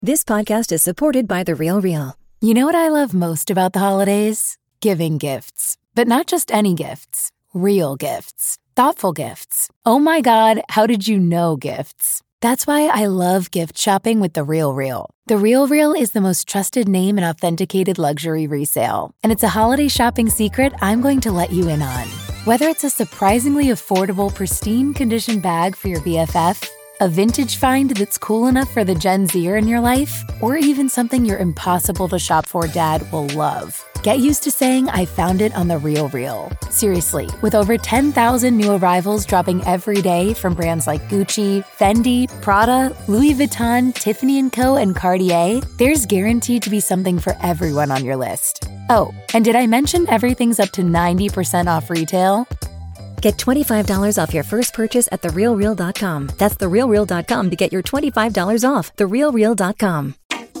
This podcast is supported by The Real Real. You know what I love most about the holidays? Giving gifts. But not just any gifts. Real gifts. Thoughtful gifts. Oh my God, how did you know gifts? That's why I love gift shopping with The Real Real. The Real Real is the most trusted name in authenticated luxury resale. And it's a holiday shopping secret I'm going to let you in on. Whether it's a surprisingly affordable, pristine condition bag for your BFF, a vintage find that's cool enough for the Gen Zer in your life, or even something your impossible to shop for dad will love. Get used to saying I found it on The Real Real. Seriously, with over 10,000 new arrivals dropping every day from brands like Gucci, Fendi, Prada, Louis Vuitton, Tiffany & Co., and Cartier, there's guaranteed to be something for everyone on your list. Oh, and did I mention everything's up to 90% off retail? Get $25 off your first purchase at TheRealReal.com. That's TheRealReal.com to get your $25 off. TheRealReal.com.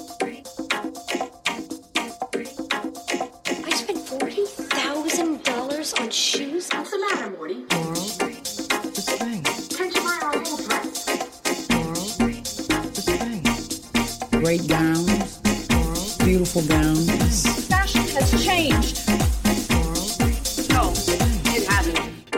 I spent $40,000 on shoes? What's the matter, Morty? Laurel, the spring. Can't you buy our whole dress? Laurel, the spring. Great gowns, beautiful gowns. Fashion has changed. No, it hasn't.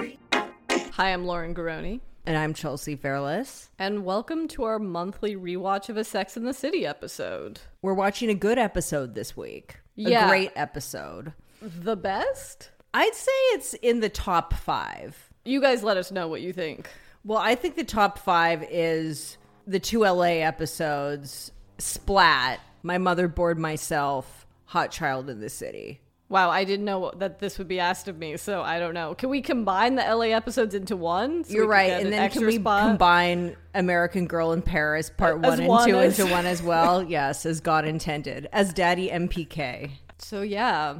Hi, I'm Lauren Garoni. And I'm Chelsea Fairless. And welcome to our monthly rewatch of a Sex and the City episode. We're watching a good episode this week. Yeah. A great episode. The best? I'd say it's in the top 5. You guys let us know what you think. Well, I think the top 5 is the 2 LA episodes, Splat, My Mother Bored Myself, Hot Child in the City. Wow, I didn't know that this would be asked of me, so I don't know. Can we combine the LA episodes into one? You're right, and then can we combine American Girl in Paris Part 1 and 2 into one as well? Yes, as God intended, as Daddy MPK. So yeah,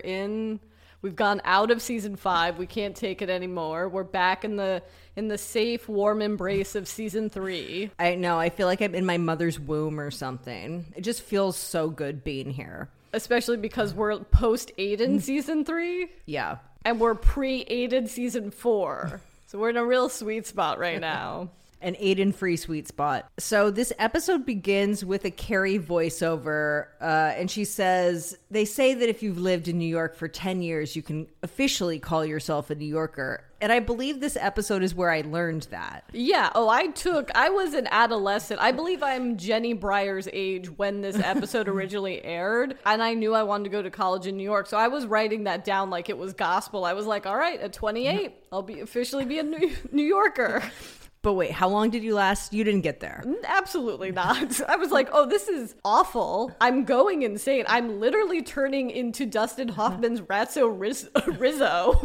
we've gone out of season 5. We can't take it anymore. We're back in the safe, warm embrace of season 3. I know, I feel like I'm in my mother's womb or something. It just feels so good being here. Especially because we're post-Aiden season 3. Yeah. And we're pre-Aiden season 4. So we're in a real sweet spot right now. An Aiden-free sweet spot. So this episode begins with a Carrie voiceover, and she says, they say that if you've lived in New York for 10 years, you can officially call yourself a New Yorker. And I believe this episode is where I learned that. Yeah. Oh, I was an adolescent. I believe I'm Jenny Breyer's age when this episode originally aired. And I knew I wanted to go to college in New York. So I was writing that down like it was gospel. I was like, all right, at 28, I'll officially be a New Yorker. But wait, how long did you last? You didn't get there. Absolutely not. I was like, oh, this is awful. I'm going insane. I'm literally turning into Dustin Hoffman's Ratso Rizzo.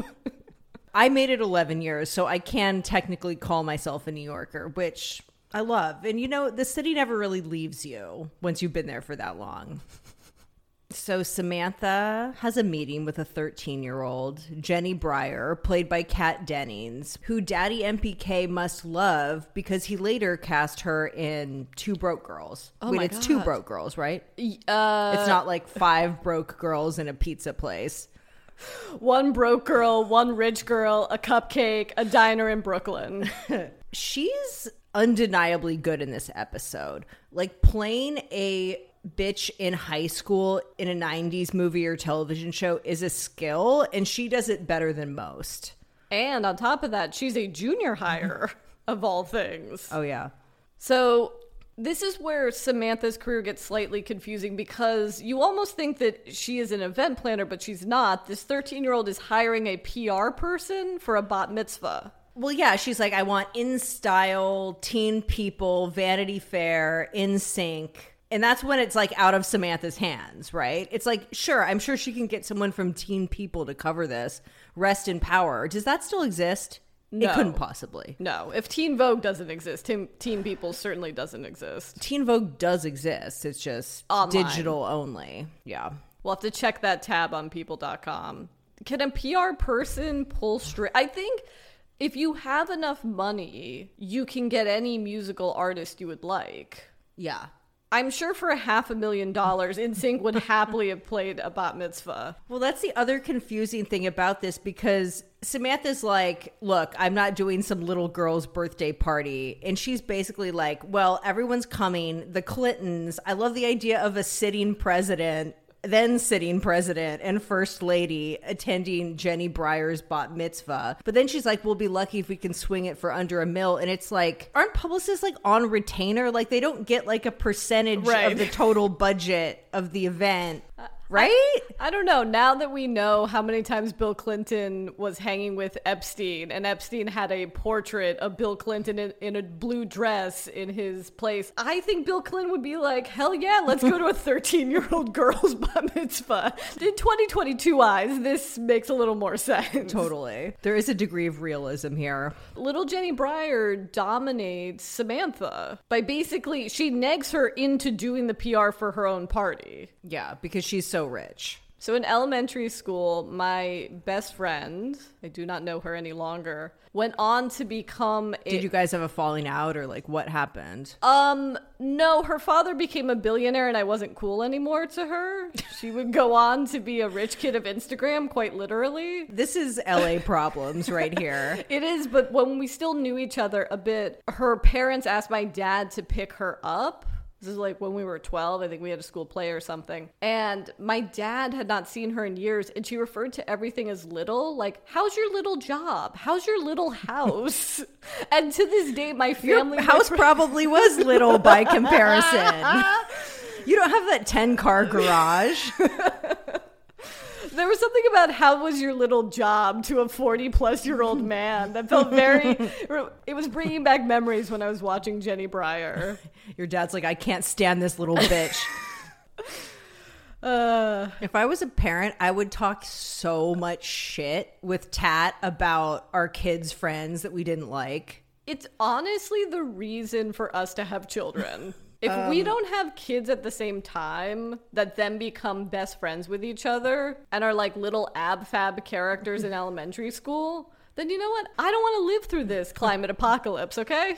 I made it 11 years, so I can technically call myself a New Yorker, which I love. And you know, the city never really leaves you once you've been there for that long. So Samantha has a meeting with a 13-year-old, Jenny Breyer, played by Kat Dennings, who Daddy MPK must love because he later cast her in Two Broke Girls. Oh Wait, my it's God. Two Broke Girls, right? It's not like 5 broke girls in a pizza place. One broke girl, one rich girl, a cupcake, a diner in Brooklyn. She's undeniably good in this episode. Like playing a bitch in high school in a 90s movie or television show is a skill, and she does it better than most. And on top of that, she's a junior hire of all things. Oh, yeah. So this is where Samantha's career gets slightly confusing because you almost think that she is an event planner, but she's not. This 13-year-old is hiring a PR person for a bat mitzvah. Well, yeah, she's like, I want in-style, teen people, Vanity Fair, in sync. And that's when it's like out of Samantha's hands, right? It's like, sure, I'm sure she can get someone from Teen People to cover this. Rest in Power. Does that still exist? No. It couldn't possibly. No. If Teen Vogue doesn't exist, Teen People certainly doesn't exist. Teen Vogue does exist. It's just online. Digital only. Yeah. We'll have to check that tab on people.com. Can a PR person pull straight? I think if you have enough money, you can get any musical artist you would like. Yeah. I'm sure for $500,000, NSYNC would happily have played a bat mitzvah. Well, that's the other confusing thing about this, because Samantha's like, look, I'm not doing some little girl's birthday party. And she's basically like, well, everyone's coming. The Clintons. I love the idea of a sitting president and first lady attending Jenny Breyer's bat mitzvah. But then she's like, we'll be lucky if we can swing it for under $1 million. And it's like, aren't publicists like on retainer? Like they don't get like a percentage of the total budget of the event. Right? I don't know. Now that we know how many times Bill Clinton was hanging with Epstein, and Epstein had a portrait of Bill Clinton in a blue dress in his place, I think Bill Clinton would be like, hell yeah, let's go to a 13-year-old girl's bat mitzvah. In 2022 eyes, this makes a little more sense. Totally. There is a degree of realism here. Little Jenny Breyer dominates Samantha by basically, she negs her into doing the PR for her own party. Yeah, because she's so rich. So in elementary school, my best friend, I do not know her any longer, went on to become Did you guys have a falling out, or like what happened? No, her father became a billionaire and I wasn't cool anymore to her. She would go on to be a rich kid of Instagram, quite literally. This is LA problems right here. It is, but when we still knew each other a bit, her parents asked my dad to pick her up. This is like when we were 12. I think we had a school play or something. And my dad had not seen her in years. And she referred to everything as little. Like, how's your little job? How's your little house? And to this day, my family... Your house probably was little by comparison. You don't have that 10-car garage. There was something about how was your little job to a 40-plus-year-old man that felt very... It was bringing back memories when I was watching Jenny Breyer. Your dad's like, I can't stand this little bitch. If I was a parent, I would talk so much shit with Tat about our kids' friends that we didn't like. It's honestly the reason for us to have children. If we don't have kids at the same time that then become best friends with each other and are like little ab-fab characters in elementary school, then you know what? I don't want to live through this climate apocalypse, okay?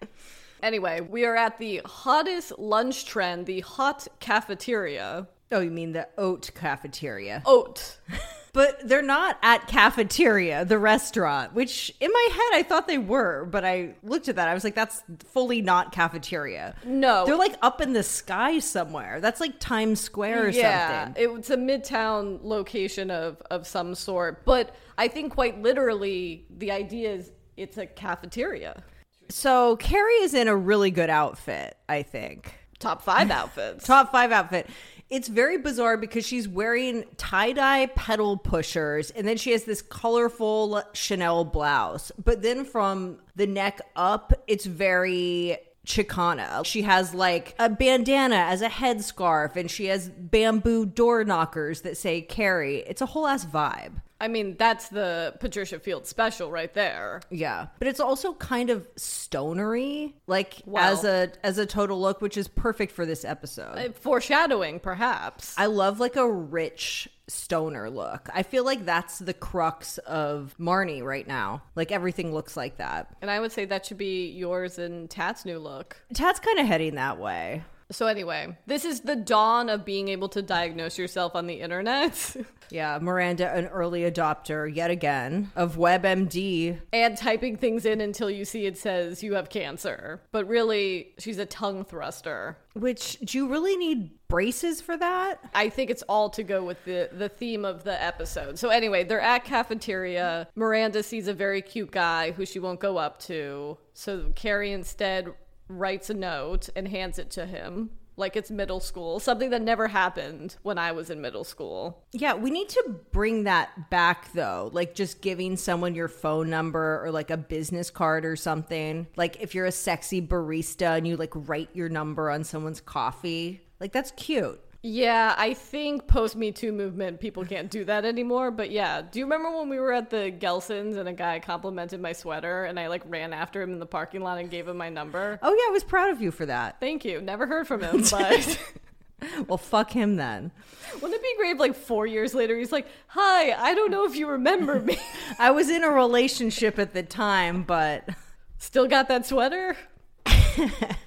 Anyway, we are at the hottest lunch trend, the hot cafeteria. Oh, you mean the oat cafeteria? Oat. But they're not at Cafeteria, the restaurant, which in my head I thought they were, but I looked at that. I was like, that's fully not Cafeteria. No. They're like up in the sky somewhere. That's like Times Square or something. It's a midtown location of some sort. But I think quite literally the idea is it's a cafeteria. So Carrie is in a really good outfit, I think. Top 5 outfits. Top 5 outfit. It's very bizarre because she's wearing tie-dye pedal pushers and then she has this colorful Chanel blouse. But then from the neck up, it's very Chicana. She has like a bandana as a headscarf and she has bamboo door knockers that say Carrie. It's a whole ass vibe. I mean, that's the Patricia Field special right there. Yeah. But it's also kind of stonery, like Well, as a total look, which is perfect for this episode. Foreshadowing, perhaps. I love like a rich stoner look. I feel like that's the crux of Marnie right now. Like everything looks like that. And I would say that should be yours and Tat's new look. Tat's kind of heading that way. So anyway, this is the dawn of being able to diagnose yourself on the internet. Yeah, Miranda, an early adopter yet again of WebMD. And typing things in until you see it says you have cancer. But really, she's a tongue thruster. Which, do you really need braces for that? I think it's all to go with the theme of the episode. So anyway, they're at Cafeteria. Miranda sees a very cute guy who she won't go up to. So Carrie instead writes a note and hands it to him like it's middle school, something that never happened when I was in middle school. Yeah, we need to bring that back though, like just giving someone your phone number or like a business card or something. Like if you're a sexy barista and you like write your number on someone's coffee, like that's cute. Yeah, I think post-Me Too movement, people can't do that anymore. But yeah, do you remember when we were at the Gelsons and a guy complimented my sweater and I like ran after him in the parking lot and gave him my number? Oh yeah, I was proud of you for that. Thank you. Never heard from him, but... Well, fuck him then. Wouldn't it be great if like 4 years later he's like, hi, I don't know if you remember me. I was in a relationship at the time, but... Still got that sweater?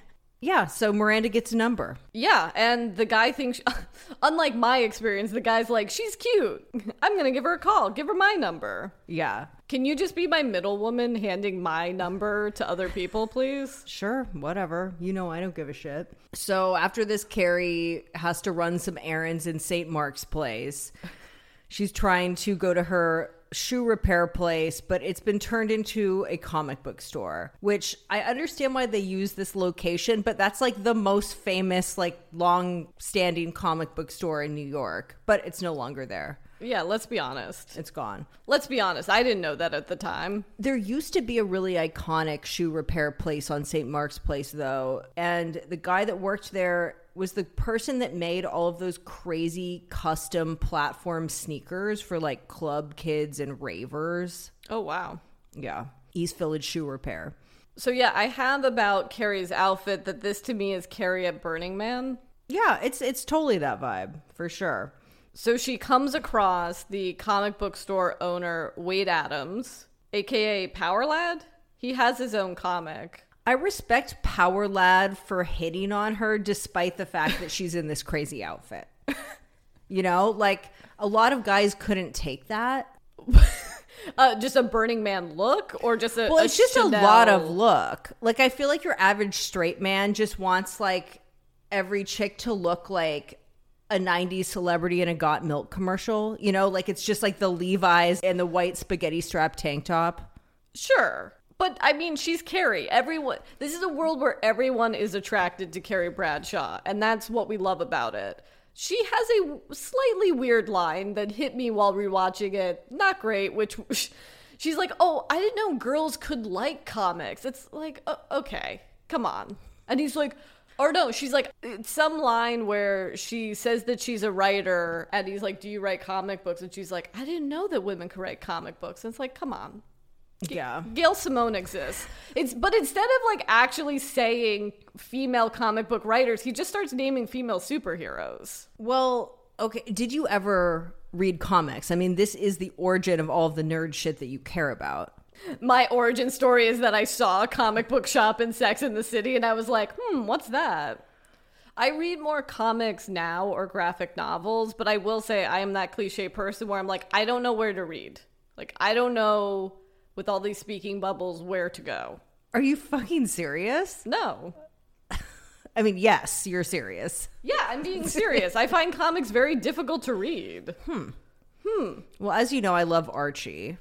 Yeah, so Miranda gets a number. Yeah, and the guy thinks, unlike my experience, the guy's like, she's cute. I'm going to give her a call. Give her my number. Yeah. Can you just be my middle woman handing my number to other people, please? Sure, whatever. You know I don't give a shit. So after this, Carrie has to run some errands in St. Mark's Place. She's trying to go to her shoe repair place, but it's been turned into a comic book store, which I understand why they use this location, but that's like the most famous, like long-standing comic book store in New York, but it's no longer there. Yeah, let's be honest. It's gone. Let's be honest. I didn't know that at the time. There used to be a really iconic shoe repair place on St. Mark's Place, though, and the guy that worked there was the person that made all of those crazy custom platform sneakers for like club kids and ravers. Oh, wow. Yeah. East Village Shoe Repair. So yeah, I have about Carrie's outfit that this to me is Carrie at Burning Man. Yeah, it's totally that vibe, for sure. So she comes across the comic book store owner, Wade Adams, aka Power Lad. He has his own comic. I respect Power Lad for hitting on her despite the fact that she's in this crazy outfit. You know, like a lot of guys couldn't take that. Just a Burning Man look or just a Well, it's just Chanel... a lot of look. Like I feel like your average straight man just wants like every chick to look like a 90s celebrity in a Got Milk commercial. You know, like it's just like the Levi's and the white spaghetti strap tank top. Sure. But, I mean, she's Carrie. This is a world where everyone is attracted to Carrie Bradshaw, and that's what we love about it. She has a slightly weird line that hit me while rewatching it. Not great, which she's like, oh, I didn't know girls could like comics. It's like, okay, come on. And he's like, or no, she's like, it's some line where she says that she's a writer, and he's like, do you write comic books? And she's like, I didn't know that women could write comic books. And it's like, come on. Yeah. Gail Simone exists. But instead of like actually saying female comic book writers, he just starts naming female superheroes. Well, okay. Did you ever read comics? I mean, this is the origin of all of the nerd shit that you care about. My origin story is that I saw a comic book shop in Sex and the City and I was like, what's that? I read more comics now or graphic novels, but I will say I am that cliche person where I'm like, I don't know where to read. Like, I don't know with all these speaking bubbles where to go. Are you fucking serious? No. I mean, yes, you're serious. Yeah, I'm being serious. I find comics very difficult to read. Well, as you know, I love Archie.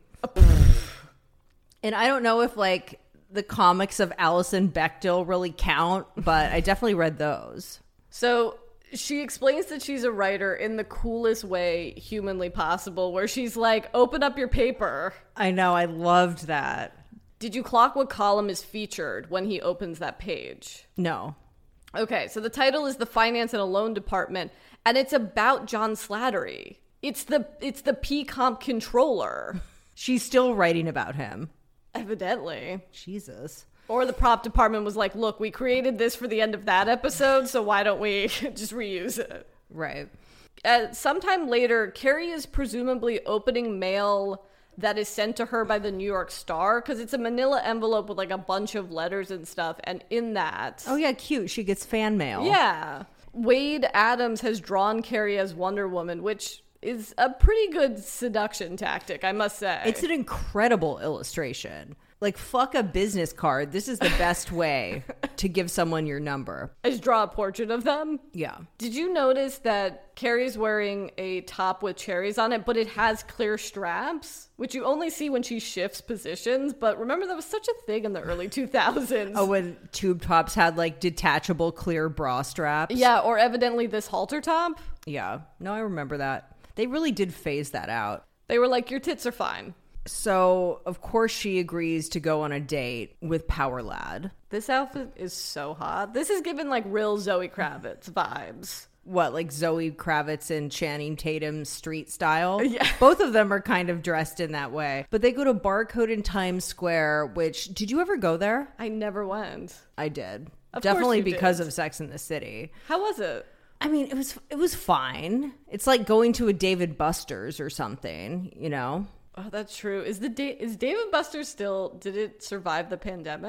And I don't know if like the comics of Alison Bechdel really count, but I definitely read those. So she explains that she's a writer in the coolest way humanly possible, where she's like, open up your paper. I know, I loved that. Did you clock what column is featured when he opens that page? No. Okay, so the title is The Finance and a Loan Department, and it's about John Slattery. It's the PComp controller. She's still writing about him. Evidently. Jesus. Or the prop department was like, look, we created this for the end of that episode, so why don't we just reuse it? Right. Sometime later, Carrie is presumably opening mail that is sent to her by the New York Star, because it's a manila envelope with like a bunch of letters and stuff, and in that... Oh yeah, cute. She gets fan mail. Yeah. Wade Adams has drawn Carrie as Wonder Woman, which is a pretty good seduction tactic, I must say. It's an incredible illustration. Like, fuck a business card. This is the best way to give someone your number. I just draw a portrait of them. Yeah. Did you notice that Carrie's wearing a top with cherries on it, but it has clear straps, which you only see when she shifts positions? But remember, that was such a thing in the early 2000s. Oh, when tube tops had, like, detachable clear bra straps? Yeah, or evidently this halter top. Yeah. No, I remember that. They really did phase that out. They were like, your tits are fine. So, of course, she agrees to go on a date with Power Lad. This outfit is so hot. This is given like real Zoe Kravitz vibes. What, like Zoe Kravitz and Channing Tatum street style? Yeah. Both of them are kind of dressed in that way. But they go to Barcode in Times Square, which, did you ever go there? I never went. I did. Of Definitely course you because did. of Sex and the City. How was it? I mean, it was fine. It's like going to a David Buster's or something, you know? Oh, that's true. Is David Buster's still, did it survive the pandemic?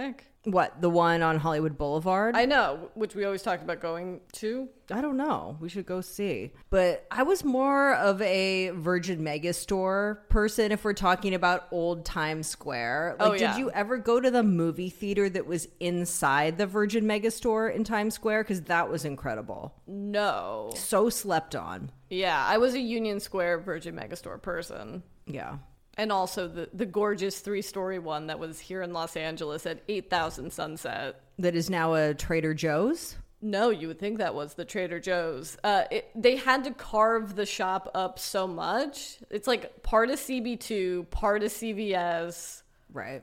What, the one on Hollywood Boulevard? I know, which we always talked about going to. I don't know. We should go see. But I was more of a Virgin Megastore person if we're talking about old Times Square. Like, did you ever go to the movie theater that was inside the Virgin Megastore in Times Square? Because that was incredible. No. So slept on. Yeah, I was a Union Square Virgin Megastore person. Yeah. And also the gorgeous 3-story one that was here in Los Angeles at 8000 Sunset. That is now a Trader Joe's? No, you would think that was the Trader Joe's. They had to carve the shop up so much. It's like part of CB2, part of CVS. Right.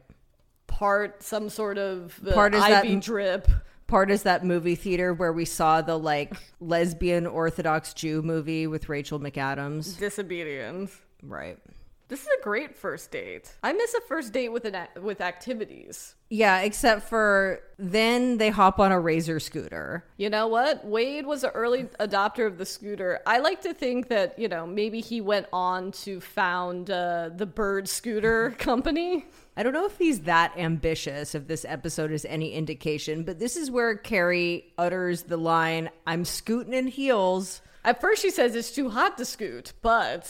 Part some sort of part is Ivy that drip. Part is that movie theater where we saw the like lesbian Orthodox Jew movie with Rachel McAdams. Disobedience. Right. This is a great first date. I miss a first date with activities. Yeah, except for then they hop on a Razor scooter. You know what? Wade was an early adopter of the scooter. I like to think that, maybe he went on to found the Bird Scooter Company. I don't know if he's that ambitious, if this episode is any indication, but this is where Carrie utters the line, "I'm scooting in heels." At first she says it's too hot to scoot, but...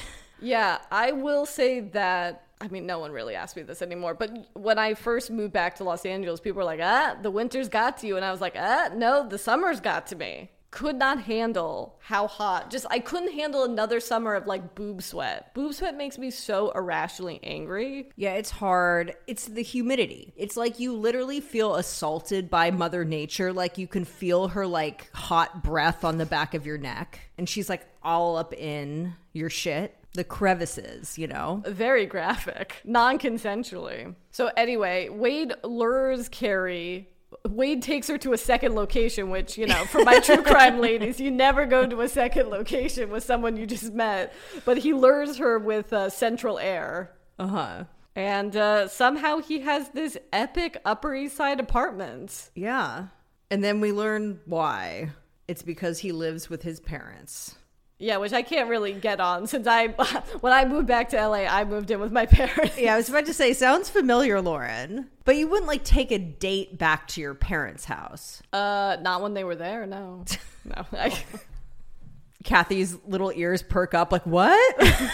Yeah, I will say that, I mean, no one really asks me this anymore, but when I first moved back to Los Angeles, people were like, the winter's got to you. And I was like, no, the summer's got to me. Could not handle how hot. I couldn't handle another summer of like boob sweat. Boob sweat makes me so irrationally angry. Yeah, it's hard. It's the humidity. It's like you literally feel assaulted by Mother Nature. Like you can feel her like hot breath on the back of your neck. And she's like all up in your shit. The crevices, Very graphic, non-consensually. So anyway, Wade lures Carrie. Wade takes her to a second location, which, for my true crime ladies, you never go to a second location with someone you just met. But he lures her with Central Air. Uh-huh. And somehow he has this epic Upper East Side apartment. Yeah. And then we learn why. It's because he lives with his parents. Yeah, which I can't really get on since when I moved back to LA, I moved in with my parents. Yeah, I was about to say, sounds familiar, Lauren. But you wouldn't like take a date back to your parents' house. Not when they were there, no. No. Kathy's little ears perk up like, what?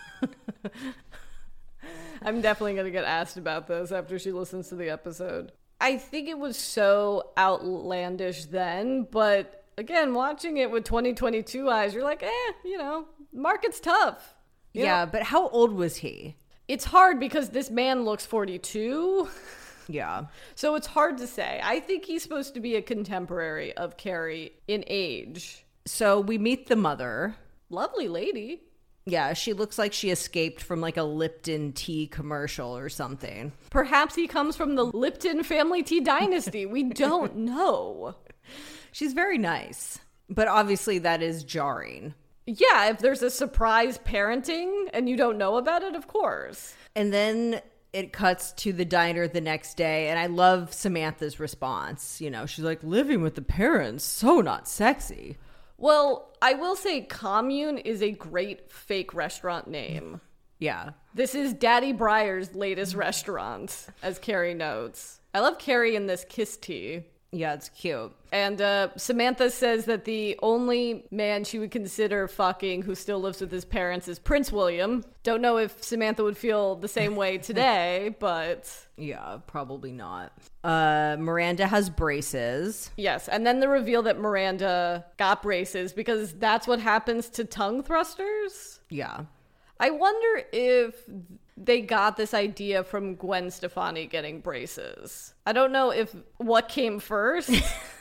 I'm definitely going to get asked about this after she listens to the episode. I think it was so outlandish then, but again, watching it with 2022 eyes, you're like, market's tough. Yeah, but how old was he? It's hard because this man looks 42. Yeah. So it's hard to say. I think he's supposed to be a contemporary of Carrie in age. So we meet the mother. Lovely lady. Yeah, she looks like she escaped from like a Lipton tea commercial or something. Perhaps he comes from the Lipton family tea dynasty. We don't know. She's very nice, but obviously that is jarring. Yeah, if there's a surprise parenting and you don't know about it, of course. And then it cuts to the diner the next day, and I love Samantha's response. She's like, living with the parents, so not sexy. Well, I will say Commune is a great fake restaurant name. Yeah. This is Daddy Breyer's latest restaurant, as Carrie notes. I love Carrie in this kiss tea. Yeah, it's cute. And Samantha says that the only man she would consider fucking who still lives with his parents is Prince William. Don't know if Samantha would feel the same way today, but... Yeah, probably not. Miranda has braces. Yes, and then the reveal that Miranda got braces because that's what happens to tongue thrusters. Yeah. I wonder if they got this idea from Gwen Stefani getting braces. I don't know if what came first.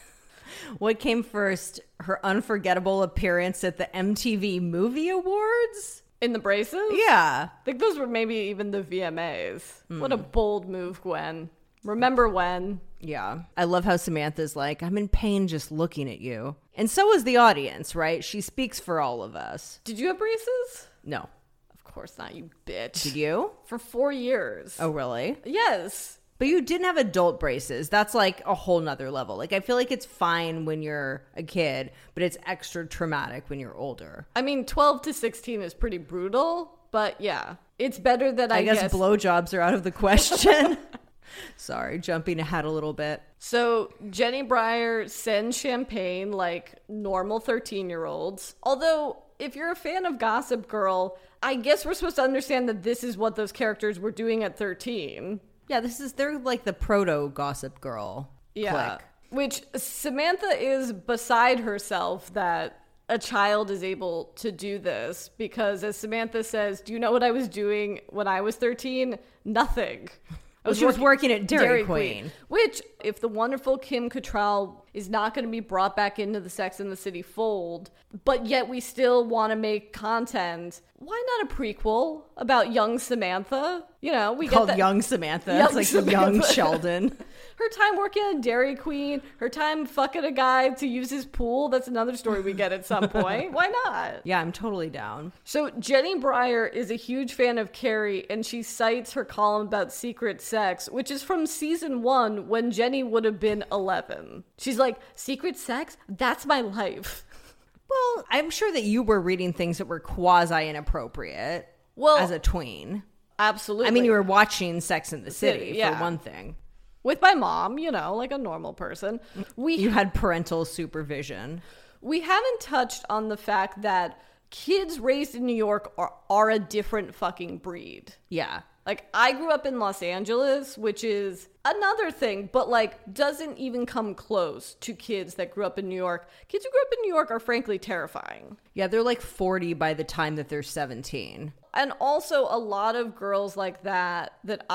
What came first? Her unforgettable appearance at the MTV Movie Awards? In the braces? Yeah. I think those were maybe even the VMAs. What a bold move, Gwen. Remember when? Yeah. I love how Samantha's like, I'm in pain just looking at you. And so is the audience, right? She speaks for all of us. Did you have braces? No. Of course not, you bitch. Did you? For 4 years. Oh, really? Yes. But you didn't have adult braces. That's like a whole nother level. Like, I feel like it's fine when you're a kid, but it's extra traumatic when you're older. I mean, 12 to 16 is pretty brutal, but yeah. It's better that I guess blowjobs are out of the question. Sorry, jumping ahead a little bit. So Jenny Breyer sends champagne like normal 13-year-olds. Although, if you're a fan of Gossip Girl, I guess we're supposed to understand that this is what those characters were doing at 13. Yeah, they're like the proto Gossip Girl clique. Which Samantha is beside herself that a child is able to do this, because as Samantha says, do you know what I was doing when I was 13? Nothing. She was working at Dairy Queen. Which, if the wonderful Kim Cattrall is not going to be brought back into the Sex and the City fold, but yet we still want to make content, why not a prequel about young Samantha? You know, we Called get that. Young Samantha. Young It's like the young Samantha. Sheldon. Her time working at Dairy Queen, her time fucking a guy to use his pool. That's another story we get at some point. Why not? Yeah, I'm totally down. So Jenny Breyer is a huge fan of Carrie, and she cites her column about secret sex, which is from season 1 when Jenny would have been 11. She's like, secret sex? That's my life. Well, I'm sure that you were reading things that were quasi-inappropriate as a tween. Absolutely. I mean, you were watching Sex and the City, yeah. for one thing. With my mom, you know, like a normal person. You had parental supervision. We haven't touched on the fact that kids raised in New York are a different fucking breed. Yeah. Like, I grew up in Los Angeles, which is another thing, but, like, doesn't even come close to kids that grew up in New York. Kids who grew up in New York are frankly terrifying. Yeah, they're like 40 by the time that they're 17. And also a lot of girls like that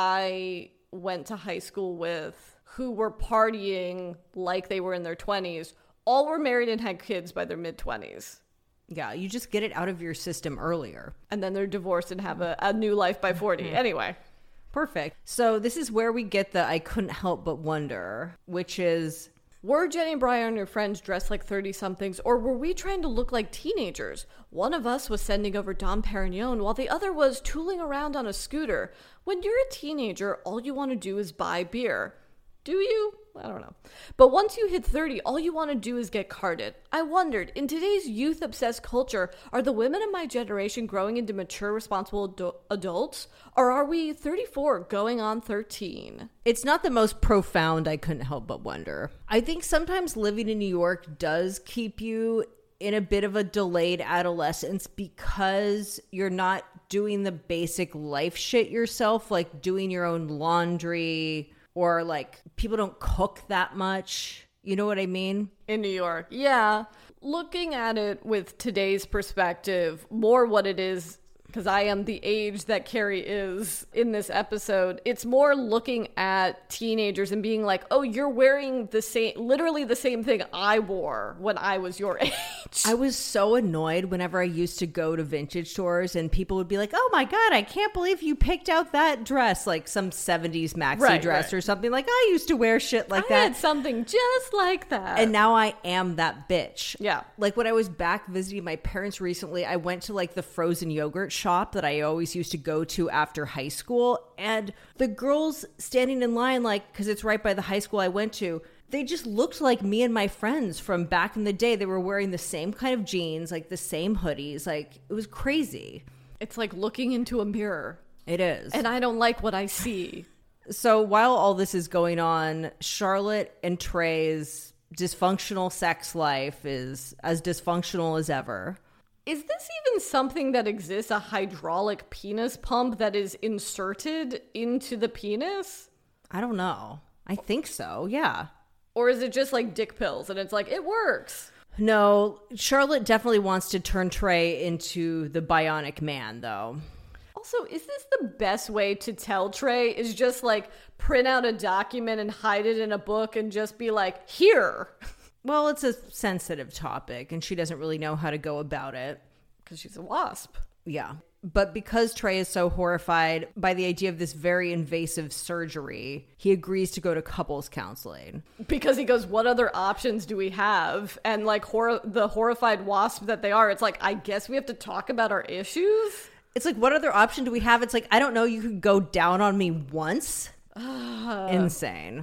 I went to high school with who were partying like they were in their 20s, all were married and had kids by their mid-20s. Yeah, you just get it out of your system earlier. And then they're divorced and have a new life by 40. Anyway. Perfect. So this is where we get the I couldn't help but wonder, which is, were Jenny Breyer and her friends dressed like 30-somethings, or were we trying to look like teenagers? One of us was sending over Dom Perignon, while the other was tooling around on a scooter. When you're a teenager, all you want to do is buy beer. Do you? I don't know. But once you hit 30, all you want to do is get carded. I wondered, in today's youth-obsessed culture, are the women of my generation growing into mature, responsible adults? Or are we 34 going on 13? it's not the most profound I couldn't help but wonder. I think sometimes living in New York does keep you in a bit of a delayed adolescence because you're not doing the basic life shit yourself, like doing your own laundry, or like people don't cook that much. You know what I mean? In New York. Yeah. Looking at it with today's perspective, more what it is, because I am the age that Carrie is in this episode, it's more looking at teenagers and being like, oh, you're wearing literally the same thing I wore when I was your age. I was so annoyed whenever I used to go to vintage stores and people would be like, oh my God, I can't believe you picked out that dress, like some 70s maxi dress or something. Like, I used to wear shit like that. I had something just like that. And now I am that bitch. Yeah. Like when I was back visiting my parents recently, I went to like the frozen yogurt shop that I always used to go to after high school. And the girls standing in line, like, because it's right by the high school I went to, they just looked like me and my friends from back in the day. They were wearing the same kind of jeans, like the same hoodies. Like, it was crazy. It's like looking into a mirror. It is. And I don't like what I see. So while all this is going on, Charlotte and Trey's dysfunctional sex life is as dysfunctional as ever. Is this even something that exists, a hydraulic penis pump that is inserted into the penis? I don't know. I think so, yeah. Or is it just like dick pills and it's like, it works? No, Charlotte definitely wants to turn Trey into the bionic man, though. Also, is this the best way to tell Trey? Is just like print out a document and hide it in a book and just be like, here. Well, it's a sensitive topic, and she doesn't really know how to go about it. Because she's a wasp. Yeah. But because Trey is so horrified by the idea of this very invasive surgery, he agrees to go to couples counseling. Because he goes, what other options do we have? And like the horrified wasp that they are, it's like, I guess we have to talk about our issues? It's like, what other option do we have? It's like, I don't know, you could go down on me once? Insane.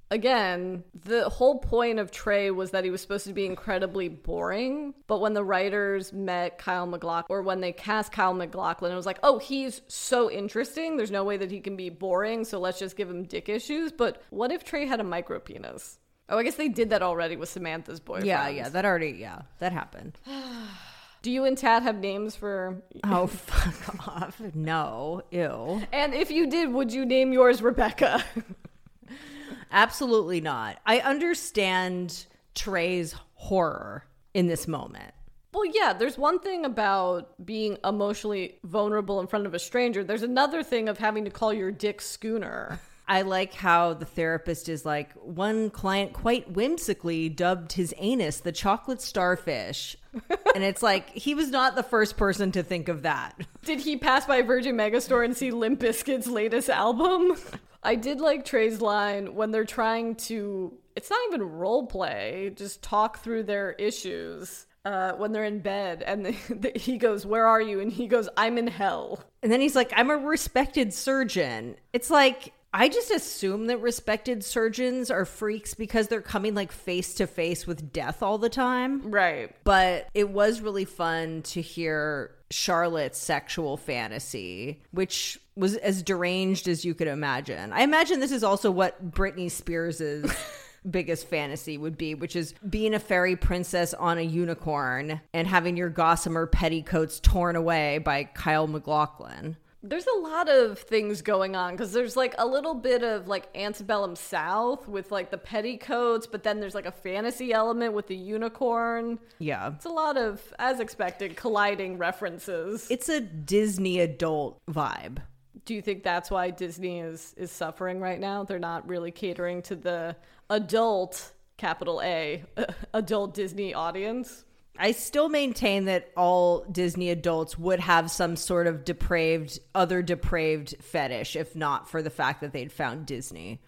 Again, the whole point of Trey was that he was supposed to be incredibly boring. But when the writers met Kyle MacLachlan, or when they cast Kyle MacLachlan, it was like, oh, he's so interesting. There's no way that he can be boring, so let's just give him dick issues. But what if Trey had a micro penis? Oh, I guess they did that already with Samantha's boyfriend. Yeah, that happened. Do you and Tat have names for... Oh, fuck off. No. Ew. And if you did, would you name yours Rebecca? Absolutely not. I understand Trey's horror in this moment. Well, yeah, there's one thing about being emotionally vulnerable in front of a stranger. There's another thing of having to call your dick Schooner. I like how the therapist is like, one client quite whimsically dubbed his anus the chocolate starfish. And it's like, he was not the first person to think of that. Did he pass by Virgin Megastore and see Limp Bizkit's latest album? I did like Trey's line when they're trying to, it's not even role play, just talk through their issues when they're in bed. And he goes, where are you? And he goes, I'm in hell. And then he's like, I'm a respected surgeon. It's like, I just assume that respected surgeons are freaks because they're coming like face to face with death all the time. Right. But it was really fun to hear Charlotte's sexual fantasy, which was as deranged as you could imagine. I imagine this is also what Britney Spears's biggest fantasy would be, which is being a fairy princess on a unicorn and having your gossamer petticoats torn away by Kyle MacLachlan. There's a lot of things going on because there's like a little bit of like antebellum South with like the petticoats, but then there's like a fantasy element with the unicorn. Yeah. It's a lot of, as expected, colliding references. It's a Disney adult vibe. Do you think that's why Disney is suffering right now? They're not really catering to the adult, capital A, adult Disney audience? I still maintain that all Disney adults would have some sort of other depraved fetish, if not for the fact that they'd found Disney.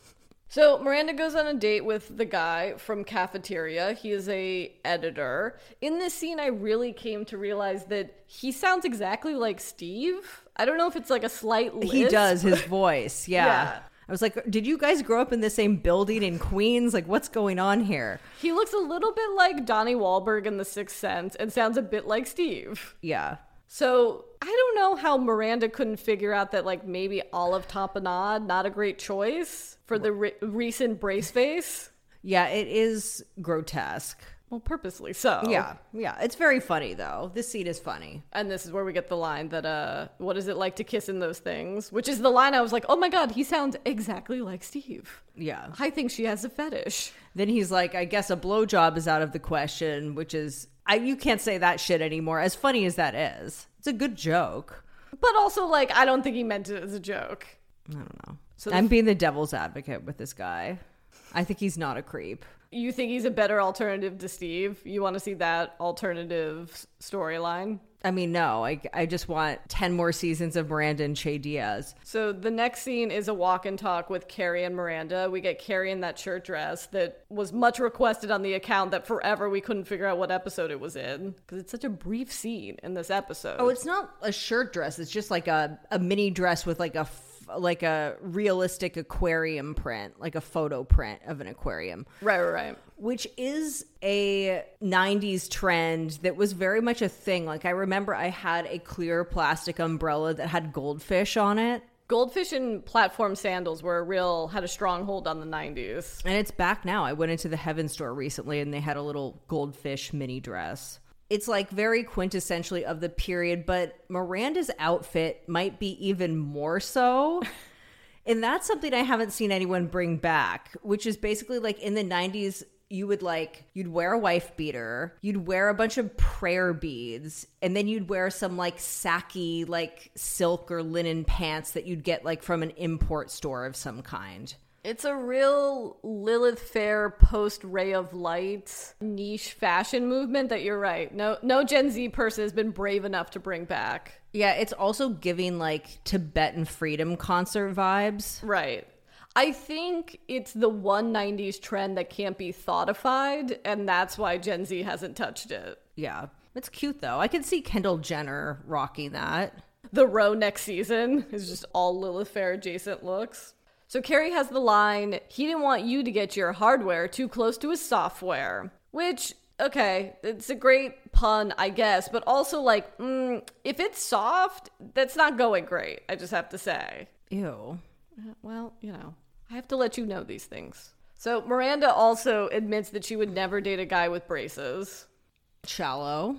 So Miranda goes on a date with the guy from Cafeteria. He is a editor. In this scene, I really came to realize that he sounds exactly like Steve. I don't know if it's like a slight lisp. He does, his voice, Yeah. I was like, did you guys grow up in the same building in Queens? Like, what's going on here? He looks a little bit like Donnie Wahlberg in The Sixth Sense and sounds a bit like Steve. Yeah. So I don't know how Miranda couldn't figure out that like maybe Olive Tapenade, not a great choice for the recent brace face. Yeah, it is grotesque. Well, purposely so. Yeah. It's very funny, though. This scene is funny. And this is where we get the line that, what is it like to kiss in those things? Which is the line I was like, oh my God, he sounds exactly like Steve. Yeah. I think she has a fetish. Then he's like, I guess a blowjob is out of the question, which is, you can't say that shit anymore. As funny as that is. It's a good joke. But also, like, I don't think he meant it as a joke. I don't know. So I'm being the devil's advocate with this guy. I think he's not a creep. You think he's a better alternative to Steve? You want to see that alternative storyline? I mean, no. I just want 10 more seasons of Miranda and Che Diaz. So the next scene is a walk and talk with Carrie and Miranda. We get Carrie in that shirt dress that was much requested on the account that forever we couldn't figure out what episode it was in because it's such a brief scene in this episode. Oh, it's not a shirt dress. It's just like a mini dress with like a realistic aquarium print, like a photo print of an aquarium. Right. Which is a 90s trend that was very much a thing. Like, I remember I had a clear plastic umbrella that had goldfish on it. Goldfish and platform sandals had a strong hold on the 90s. And it's back now. I went into the Heaven store recently and they had a little goldfish mini dress. It's like very quintessentially of the period, but Miranda's outfit might be even more so. And that's something I haven't seen anyone bring back, which is basically like in the 90s, you'd wear a wife beater, you'd wear a bunch of prayer beads, and then you'd wear some like sacky, like silk or linen pants that you'd get like from an import store of some kind. It's a real Lilith Fair post Ray of Light niche fashion movement that you're right. No Gen Z person has been brave enough to bring back. Yeah, it's also giving like Tibetan freedom concert vibes. Right. I think it's the 190s trend that can't be thoughtified, and that's why Gen Z hasn't touched it. Yeah. It's cute though. I can see Kendall Jenner rocking that. The row next season is just all Lilith Fair adjacent looks. So Carrie has the line, he didn't want you to get your hardware too close to his software. Which, okay, it's a great pun, I guess. But also, like, if it's soft, that's not going great, I just have to say. Ew. Well, you know, I have to let you know these things. So Miranda also admits that she would never date a guy with braces. Shallow.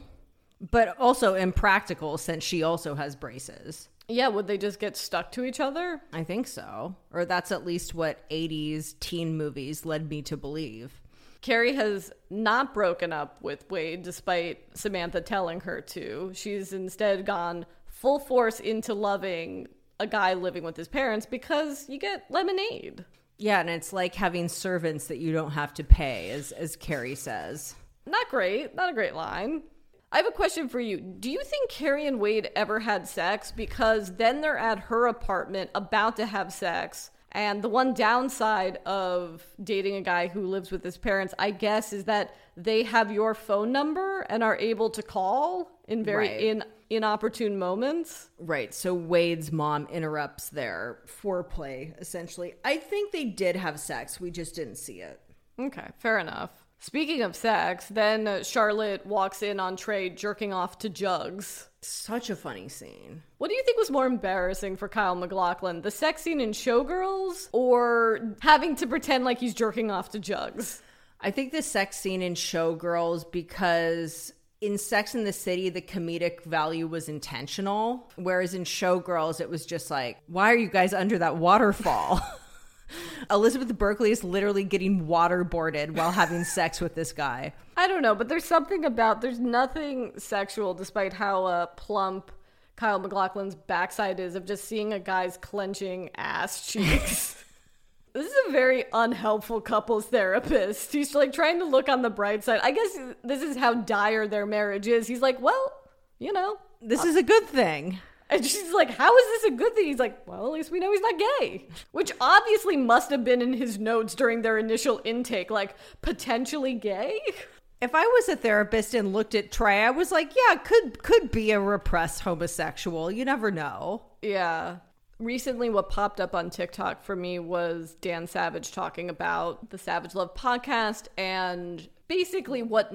But also impractical since she also has braces. Yeah, would they just get stuck to each other? I think so. Or that's at least what 80s teen movies led me to believe. Carrie has not broken up with Wade despite Samantha telling her to. She's instead gone full force into loving a guy living with his parents because you get lemonade. Yeah, and it's like having servants that you don't have to pay, as Carrie says. Not great. Not a great line. I have a question for you. Do you think Carrie and Wade ever had sex? Because then they're at her apartment about to have sex. And the one downside of dating a guy who lives with his parents, I guess, is that they have your phone number and are able to call in very inopportune moments. Right. So Wade's mom interrupts their foreplay, essentially. I think they did have sex. We just didn't see it. Okay, fair enough. Speaking of sex, then Charlotte walks in on Trey jerking off to Jugs. Such a funny scene. What do you think was more embarrassing for Kyle MacLachlan? The sex scene in Showgirls or having to pretend like he's jerking off to Jugs? I think the sex scene in Showgirls, because in Sex and the City, the comedic value was intentional. Whereas in Showgirls, it was just like, why are you guys under that waterfall? Elizabeth Berkley is literally getting waterboarded while having sex with this guy. I don't know, but there's nothing sexual despite how plump Kyle MacLachlan's backside is of just seeing a guy's clenching ass cheeks. This is a very unhelpful couples therapist. He's like trying to look on the bright side. I guess this is how dire their marriage is. He's like, well, you know. This is a good thing. And she's like, how is this a good thing? He's like, well, at least we know he's not gay. Which obviously must have been in his notes during their initial intake, like, potentially gay? If I was a therapist and looked at Trey, I was like, yeah, could be a repressed homosexual. You never know. Yeah. Recently, what popped up on TikTok for me was Dan Savage talking about the Savage Love podcast and basically what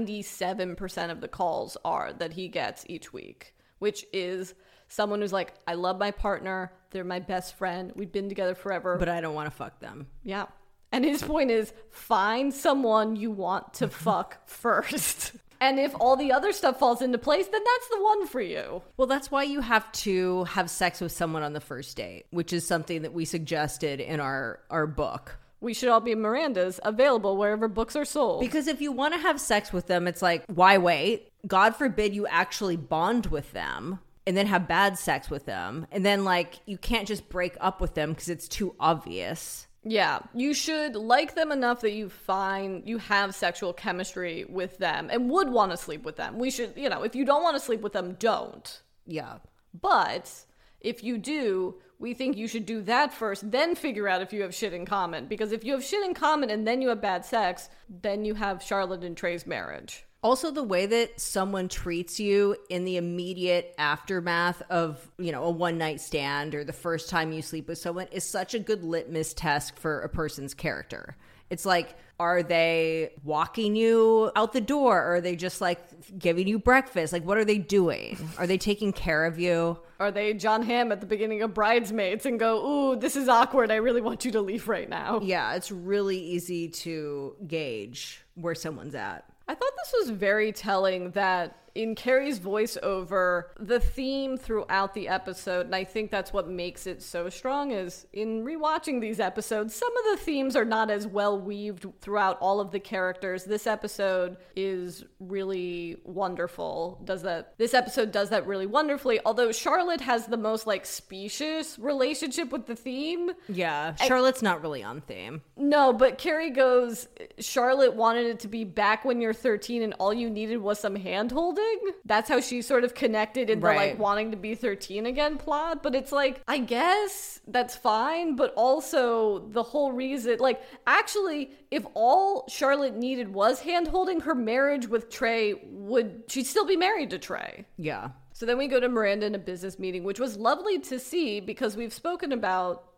97% of the calls are that he gets each week, which is someone who's like, I love my partner. They're my best friend. We've been together forever. But I don't want to fuck them. Yeah. And his point is, find someone you want to fuck first. And if all the other stuff falls into place, then that's the one for you. Well, that's why you have to have sex with someone on the first date, which is something that we suggested in our book. We Should All Be Miranda's, available wherever books are sold. Because if you want to have sex with them, it's like, why wait? God forbid you actually bond with them and then have bad sex with them. And then, like, you can't just break up with them because it's too obvious. Yeah, you should like them enough that you find you have sexual chemistry with them and would want to sleep with them. We should, you know, if you don't want to sleep with them, don't. Yeah. But if you do, we think you should do that first, then figure out if you have shit in common. Because if you have shit in common and then you have bad sex, then you have Charlotte and Trey's marriage. Also, the way that someone treats you in the immediate aftermath of, you know, a one-night stand or the first time you sleep with someone is such a good litmus test for a person's character. It's like, are they walking you out the door? Or are they just, like, giving you breakfast? Like, what are they doing? Are they taking care of you? Are they John Hamm at the beginning of Bridesmaids and go, ooh, this is awkward. I really want you to leave right now. Yeah, it's really easy to gauge where someone's at. I thought this was very telling that in Carrie's voiceover, the theme throughout the episode, and I think that's what makes it so strong, is in rewatching these episodes, some of the themes are not as well weaved throughout all of the characters. This episode is really wonderful. This episode does that really wonderfully, although Charlotte has the most, like, specious relationship with the theme. Yeah, Charlotte's not really on theme. No, but Carrie goes, Charlotte wanted it to be back when you're 13 and all you needed was some hand-holding. That's how she sort of connected in the, like, wanting to be 13 again plot. But it's like, I guess that's fine, but also the whole reason, like, actually, if all Charlotte needed was hand-holding, her marriage with Trey she'd still be married to Trey. Yeah. So then we go to Miranda in a business meeting, which was lovely to see because we've spoken about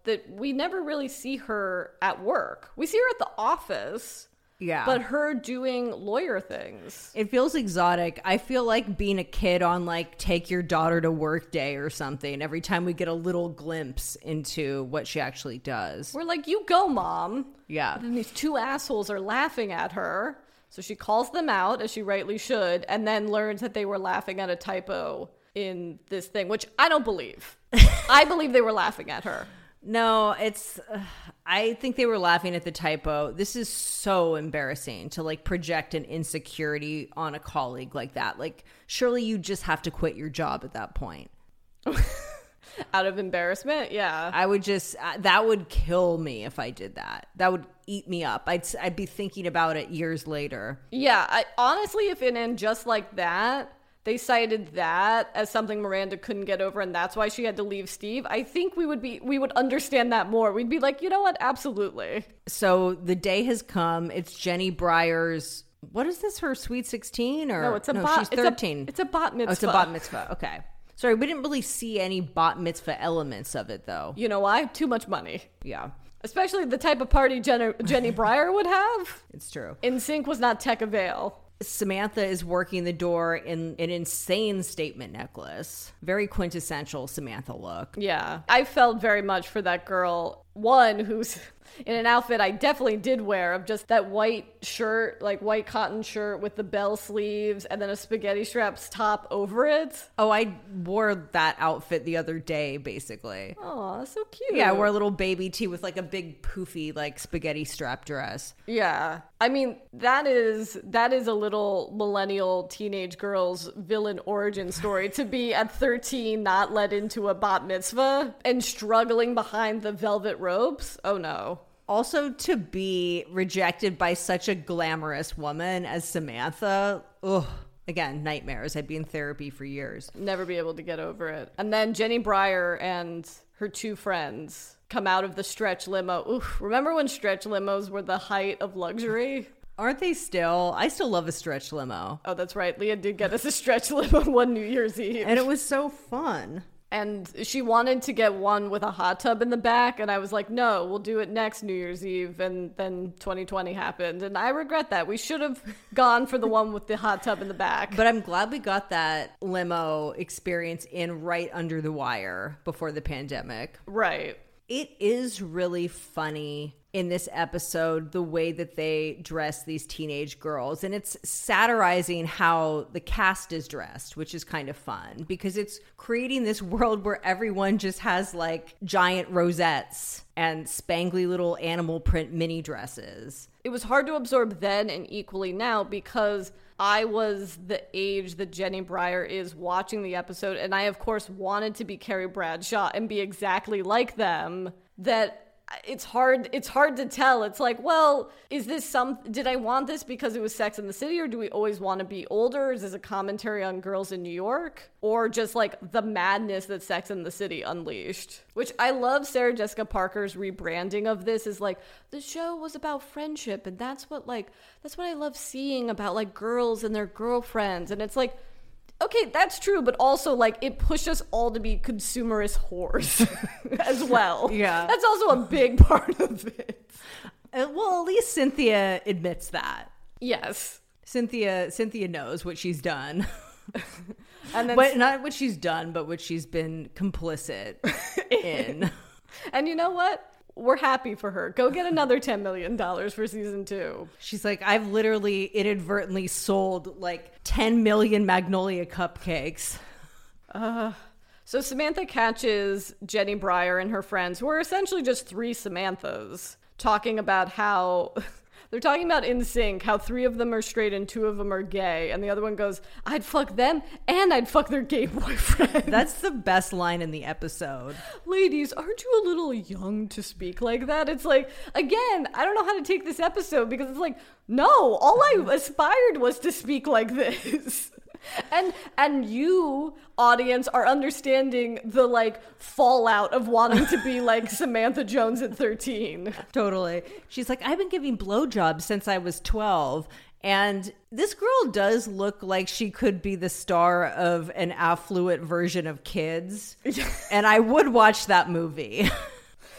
that we never really see her at work. We see her at the office. Yeah. But her doing lawyer things. It feels exotic. I feel like being a kid on like Take Your Daughter to Work Day or something every time we get a little glimpse into what she actually does. We're like, you go, Mom. Yeah. And these two assholes are laughing at her. So she calls them out, as she rightly should, and then learns that they were laughing at a typo in this thing, which I don't believe. I believe they were laughing at her. No, I think they were laughing at the typo. This is so embarrassing to like project an insecurity on a colleague like that. Like, surely you just have to quit your job at that point. Out of embarrassment? Yeah. I would just, that would kill me if I did that. That would eat me up. I'd be thinking about it years later. Yeah. Honestly, if it ended just like that, they cited that as something Miranda couldn't get over, and that's why she had to leave Steve, I think we would understand that more. We'd be like, you know what? Absolutely. So the day has come. It's Jenny Breyer's, what is this, her Sweet 16? Or No, she's 13. It's a bat mitzvah. Oh, it's a bat mitzvah. Okay. Sorry, we didn't really see any bat mitzvah elements of it, though. You know why? Too much money. Yeah. Especially the type of party Jenny Breyer would have. It's true. NSYNC was not tech avail. Samantha is working the door in an insane statement necklace. Very quintessential Samantha look. Yeah. I felt very much for that girl. One who's in an outfit I definitely did wear, of just that white shirt, like white cotton shirt with the bell sleeves and then a spaghetti straps top over it. Oh, I wore that outfit the other day, basically. Oh, so cute. Yeah, I wore a little baby tee with like a big poofy like spaghetti strap dress. Yeah. I mean, that is a little millennial teenage girl's villain origin story, to be at 13 not let into a bat mitzvah and struggling behind the velvet ropes. Oh no. Also, to be rejected by such a glamorous woman as Samantha, ugh. Again, nightmares. I'd be in therapy for years. Never be able to get over it. And then Jenny Breyer and her two friends come out of the stretch limo. Oof, remember when stretch limos were the height of luxury? Aren't they still? I still love a stretch limo. Oh, that's right. Leah did get us a stretch limo one New Year's Eve. And it was so fun. And she wanted to get one with a hot tub in the back, and I was like, no, we'll do it next New Year's Eve. And then 2020 happened, and I regret that. We should have gone for the one with the hot tub in the back. But I'm glad we got that limo experience in right under the wire before the pandemic. Right. It is really funny in this episode, the way that they dress these teenage girls. And it's satirizing how the cast is dressed, which is kind of fun because it's creating this world where everyone just has like giant rosettes and spangly little animal print mini dresses. It was hard to absorb then and equally now because I was the age that Jenny Breyer is watching the episode, and I, of course, wanted to be Carrie Bradshaw and be exactly like them, that it's hard to tell. It's like, well, is this did I want this because it was Sex and the City, or do we always want to be older? Is this a commentary on girls in New York, or just like the madness that Sex and the City unleashed? Which I love Sarah Jessica Parker's rebranding of this is like, the show was about friendship, and that's what I love seeing about like girls and their girlfriends. And it's like, okay, that's true, but also, like, it pushed us all to be consumerist whores as well. Yeah. That's also a big part of it. Well, at least Cynthia admits that. Yes. Cynthia knows what she's done. And then, But not what she's done, but what she's been complicit in. And you know what? We're happy for her. Go get another $10 million for season 2. She's like, I've literally inadvertently sold like 10 million Magnolia cupcakes. So Samantha catches Jenny Breyer and her friends, who are essentially just 3 Samanthas, talking about how... They're talking about NSYNC, how 3 of them are straight and 2 of them are gay. And the other one goes, I'd fuck them and I'd fuck their gay boyfriend. That's the best line in the episode. Ladies, aren't you a little young to speak like that? It's like, again, I don't know how to take this episode because it's like, no, all I aspired was to speak like this. And you, audience, are understanding the like fallout of wanting to be like Samantha Jones at 13. Totally. She's like, I've been giving blowjobs since I was 12. And this girl does look like she could be the star of an affluent version of Kids. And I would watch that movie.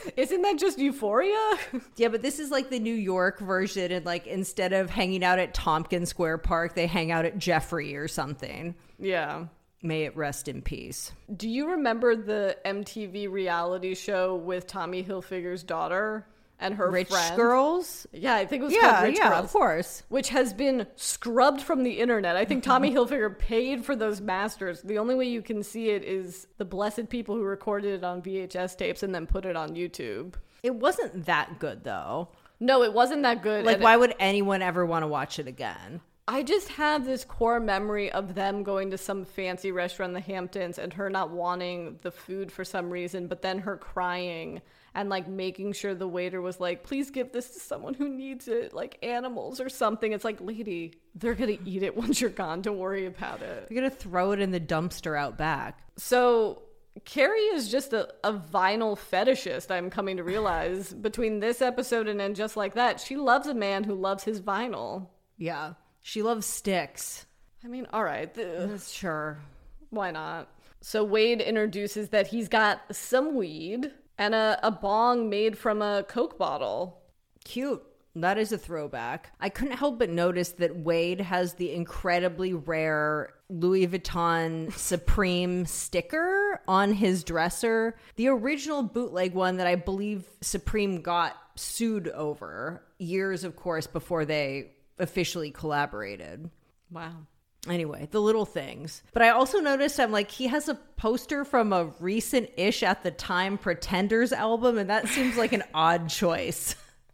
Isn't that just Euphoria? Yeah, but this is like the New York version, and like instead of hanging out at Tompkins Square Park, they hang out at Jeffrey or something. Yeah. May it rest in peace. Do you remember the MTV reality show with Tommy Hilfiger's daughter and her Rich friend? Girls? Yeah, I think it was called Rich Girls. Of course. Which has been scrubbed from the internet. I think Tommy Hilfiger paid for those masters. The only way you can see it is the blessed people who recorded it on VHS tapes and then put it on YouTube. It wasn't that good, though. No, it wasn't that good. Like, and why would anyone ever want to watch it again? I just have this core memory of them going to some fancy restaurant in the Hamptons and her not wanting the food for some reason, but then her crying and like making sure the waiter was like, please give this to someone who needs it, like animals or something. It's like, lady, they're going to eat it once you're gone. Don't worry about it. You're going to throw it in the dumpster out back. So Carrie is just a vinyl fetishist, I'm coming to realize. Between this episode and then Just Like That, she loves a man who loves his vinyl. Yeah. She loves sticks. I mean, all right. Sure. Why not? So Wade introduces that he's got some weed and a bong made from a Coke bottle. Cute. That is a throwback. I couldn't help but notice that Wade has the incredibly rare Louis Vuitton Supreme sticker on his dresser. The original bootleg one that I believe Supreme got sued over years, of course, before they officially collaborated. Wow. Anyway, the little things. But I also noticed he has a poster from a recent-ish at the time Pretenders album, and that seems like an odd choice.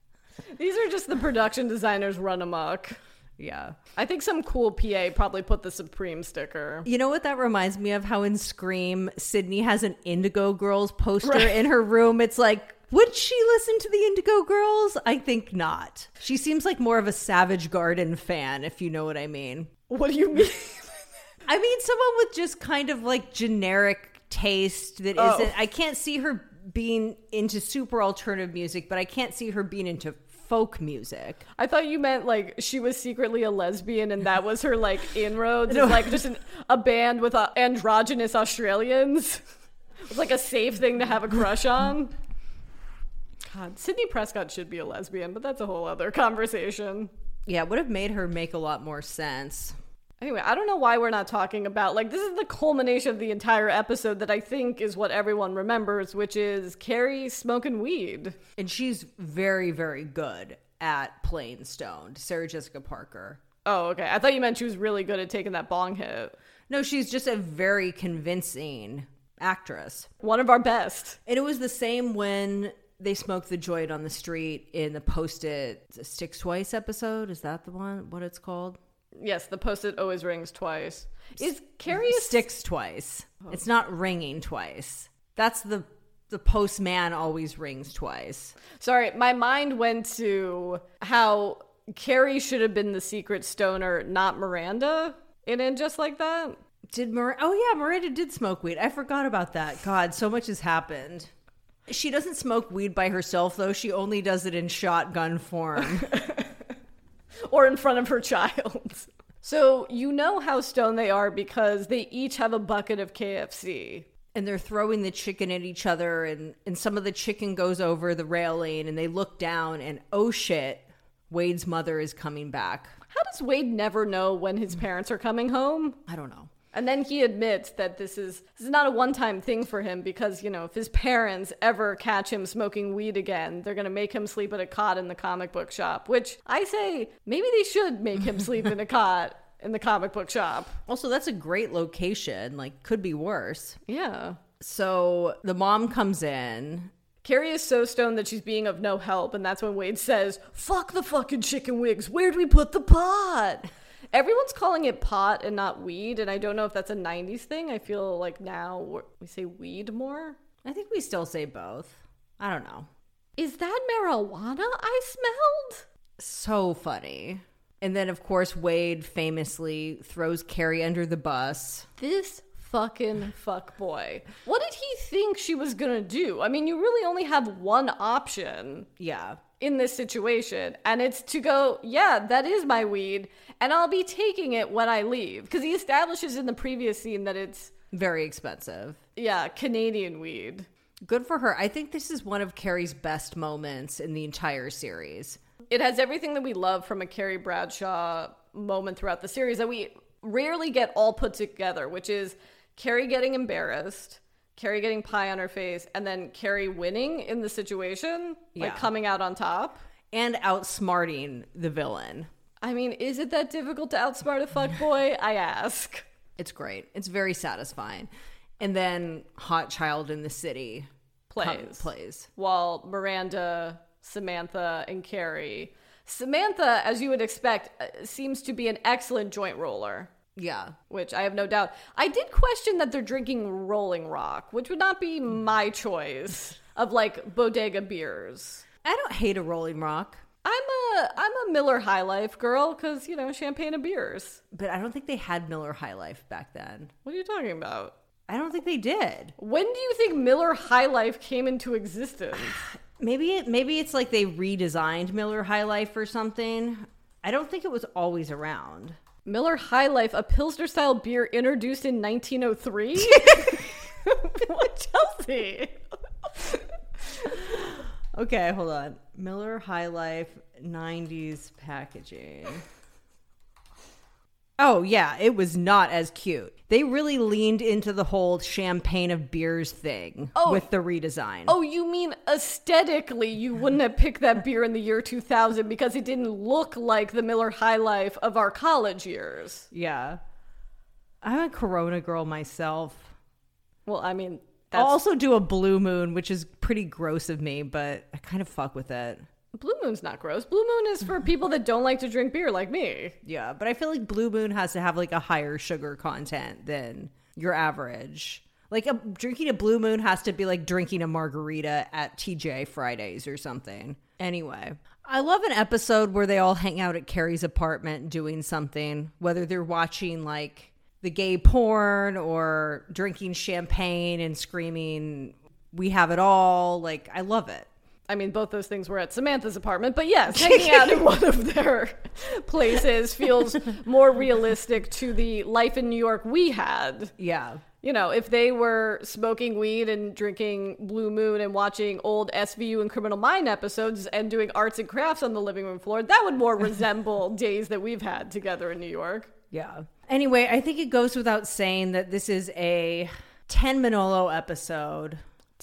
These are just the production designers run amok. Yeah. I think some cool PA probably put the Supreme sticker. You know what that reminds me of? How in Scream, Sydney has an Indigo Girls poster in her room. It's like, would she listen to the Indigo Girls? I think not. She seems like more of a Savage Garden fan, if you know what I mean. What do you mean? I mean, someone with just kind of like generic taste that isn't... I can't see her being into super alternative music, but I can't see her being into folk music. I thought you meant like she was secretly a lesbian and that was her like inroads. It's like just a band with androgynous Australians. It's like a safe thing to have a crush on. God, Sydney Prescott should be a lesbian, but that's a whole other conversation. Yeah, it would have made her make a lot more sense. Anyway, I don't know why we're not talking about, like, this is the culmination of the entire episode that I think is what everyone remembers, which is Carrie smoking weed. And she's very, very good at playing stoned. Sarah Jessica Parker. Oh, okay. I thought you meant she was really good at taking that bong hit. No, she's just a very convincing actress. One of our best. And it was the same when they smoked the joint on the street in the Post-it Sticks Twice episode. Is that the one? What it's called? Yes, the Post-it always rings twice. Is Carrie Sticks twice. It's not ringing twice. That's the postman always rings twice. Sorry, my mind went to how Carrie should have been the secret stoner, not Miranda, in Just Like That. Oh yeah, Miranda did smoke weed. I forgot about that. God, so much has happened. She doesn't smoke weed by herself, though. She only does it in shotgun form. Or in front of her child. So you know how stoned they are because they each have a bucket of KFC. And they're throwing the chicken at each other, and some of the chicken goes over the railing, and they look down, and oh shit, Wade's mother is coming back. How does Wade never know when his parents are coming home? I don't know. And then he admits that this is not a one-time thing for him because, you know, if his parents ever catch him smoking weed again, they're going to make him sleep at a cot in the comic book shop, which I say maybe they should make him sleep in a cot in the comic book shop. Also, that's a great location. Like, could be worse. Yeah. So the mom comes in. Carrie is so stoned that she's being of no help, and that's when Wade says, "Fuck the fucking chicken wigs. Where'd we put the pot?" Everyone's calling it pot and not weed, and I don't know if that's a 90s thing. I feel like now we say weed more. I think we still say both. I don't know. Is that marijuana I smelled? So funny. And then, of course, Wade famously throws Carrie under the bus. This fucking fuckboy. What did he think she was gonna do? I mean, you really only have one option. Yeah. In this situation, and it's to go, yeah, that is my weed, and I'll be taking it when I leave, because he establishes in the previous scene that it's very expensive. Yeah, Canadian weed. Good for her. I think this is one of Carrie's best moments in the entire series. It has everything that we love from a Carrie Bradshaw moment throughout the series that we rarely get all put together, which is Carrie getting embarrassed, Carrie getting pie on her face, and then Carrie winning in the situation, like coming out on top. And outsmarting the villain. I mean, is it that difficult to outsmart a fuckboy? I ask. It's great. It's very satisfying. And then Hot Child in the City plays. While Miranda, Samantha, and Carrie. Samantha, as you would expect, seems to be an excellent joint roller. Yeah. Which I have no doubt. I did question that they're drinking Rolling Rock, which would not be my choice of like bodega beers. I don't hate a Rolling Rock. I'm a Miller High Life girl because, you know, champagne and beers. But I don't think they had Miller High Life back then. What are you talking about? I don't think they did. When do you think Miller High Life came into existence? Maybe it's like they redesigned Miller High Life or something. I don't think it was always around. Miller High Life, a Pilsner-style beer introduced in 1903? What, Chelsea? Okay, hold on. Miller High Life 90s packaging. Oh, yeah, it was not as cute. They really leaned into the whole champagne of beers thing with the redesign. Oh, you mean aesthetically you wouldn't have picked that beer in the year 2000 because it didn't look like the Miller High Life of our college years. Yeah. I'm a Corona girl myself. Well, I mean, I'll also do a Blue Moon, which is pretty gross of me, but I kind of fuck with it. Blue Moon's not gross. Blue Moon is for people that don't like to drink beer like me. Yeah, but I feel like Blue Moon has to have like a higher sugar content than your average. Like drinking a Blue Moon has to be like drinking a margarita at TJ Fridays or something. Anyway, I love an episode where they all hang out at Carrie's apartment doing something, whether they're watching like the gay porn or drinking champagne and screaming, "We have it all." Like, I love it. I mean, both those things were at Samantha's apartment, but yes, hanging out in one of their places feels more realistic to the life in New York we had. Yeah. You know, if they were smoking weed and drinking Blue Moon and watching old SVU and Criminal Mind episodes and doing arts and crafts on the living room floor, that would more resemble days that we've had together in New York. Yeah. Anyway, I think it goes without saying that this is a 10 Manolo episode.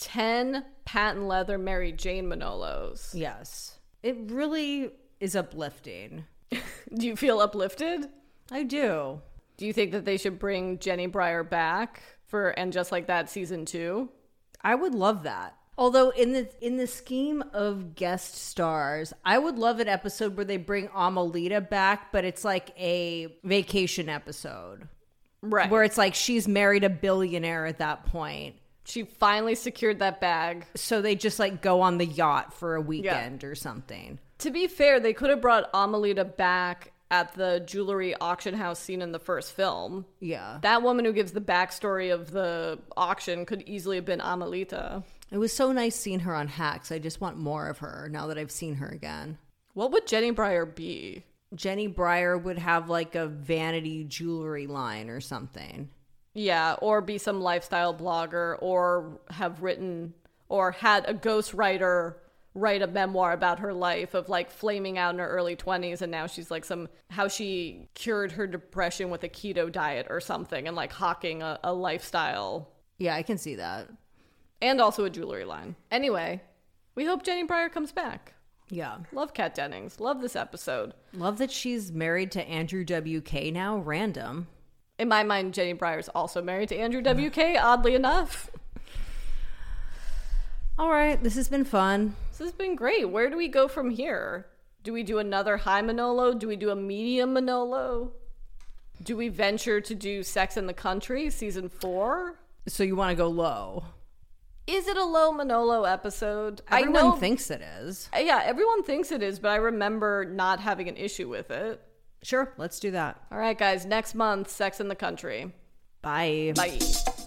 10 patent leather Mary Jane Manolos. Yes. It really is uplifting. Do you feel uplifted? I do. Do you think that they should bring Jenny Breyer back for And Just Like That season 2? I would love that. Although in the scheme of guest stars, I would love an episode where they bring Amelita back, but it's like a vacation episode. Right. Where it's like she's married a billionaire at that point. She finally secured that bag. So they just like go on the yacht for a weekend or something. To be fair, they could have brought Amelita back at the jewelry auction house scene in the first film. Yeah. That woman who gives the backstory of the auction could easily have been Amelita. It was so nice seeing her on Hacks. I just want more of her now that I've seen her again. What would Jenny Breyer be? Jenny Breyer would have like a vanity jewelry line or something. Yeah, or be some lifestyle blogger, or have written or had a ghostwriter write a memoir about her life of like flaming out in her early 20s, and now she's like how she cured her depression with a keto diet or something, and like hawking a lifestyle. Yeah, I can see that. And also a jewelry line. Anyway, we hope Jenny Breyer comes back. Yeah. Love Kat Dennings. Love this episode. Love that she's married to Andrew WK now. Random. In my mind, Jenny Breyer's also married to Andrew WK, oddly enough. All right, this has been fun. This has been great. Where do we go from here? Do we do another high Manolo? Do we do a medium Manolo? Do we venture to do Sex and the Country, season 4? So you want to go low? Is it a low Manolo episode? Everyone thinks it is. Yeah, everyone thinks it is, but I remember not having an issue with it. Sure, let's do that. All right, guys, next month, Sex and the Country. Bye. Bye.